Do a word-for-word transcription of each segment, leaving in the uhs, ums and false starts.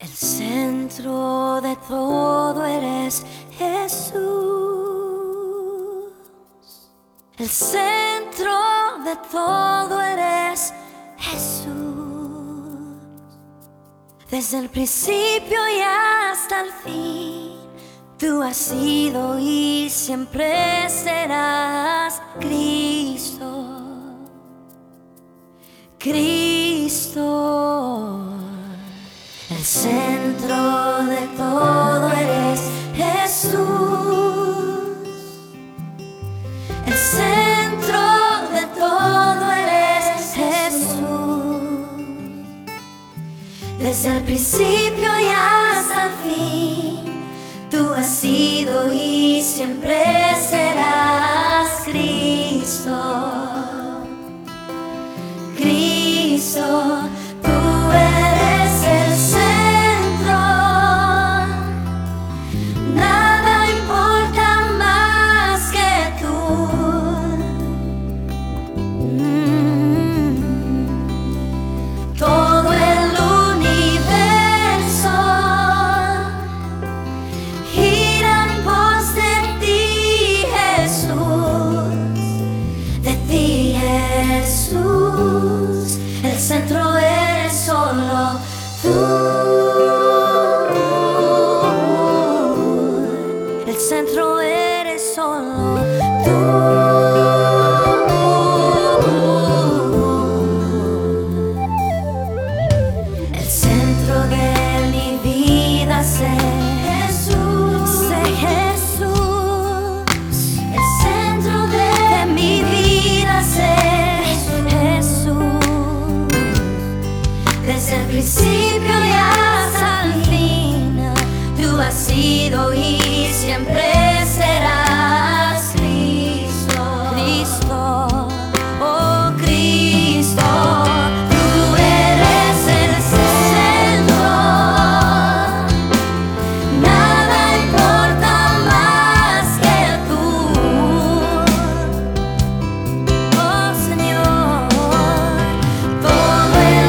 El centro de todo eres Jesús. El centro de todo eres Jesús. Desde el principio y hasta el fin, tú has sido y siempre serás Cristo. Cristo. El centro de todo eres Jesús. El centro de todo eres Jesús. Desde el principio y hasta el fin, tú has sido y siempre serás Cristo. Cristo. Jesús, el centro eres solo tú. El centro eres solo tú. El centro de mi vida sé Jesús, sé Jesús. El centro de mi vida sé desde el principio y hasta el fin, tú has sido y siempre serás Cristo. Cristo, oh Cristo, tú eres el centro. Nada importa más que tú, oh Señor. Todo el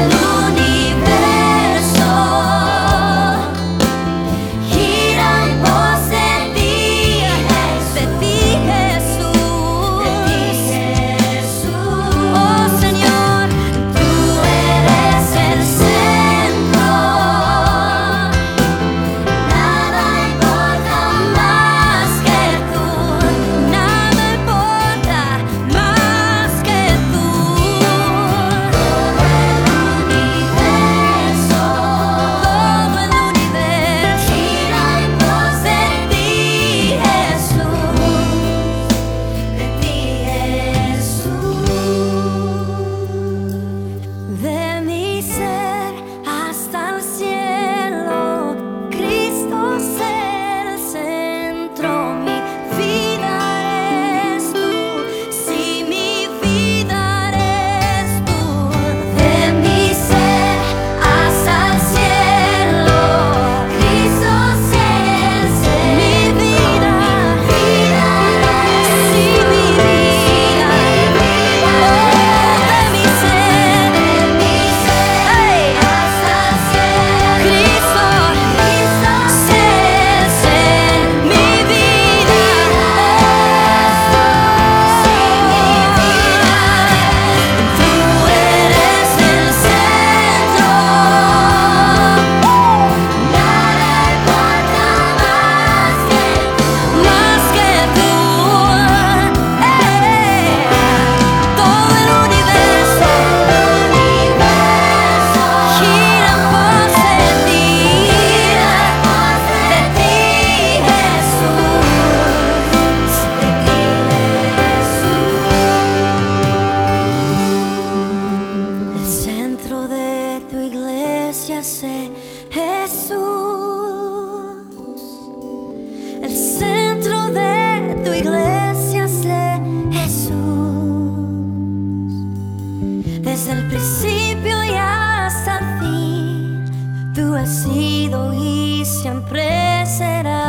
sé Jesús. El centro de tu iglesia sé Jesús. Desde el principio y hasta el fin, tú has sido y siempre serás.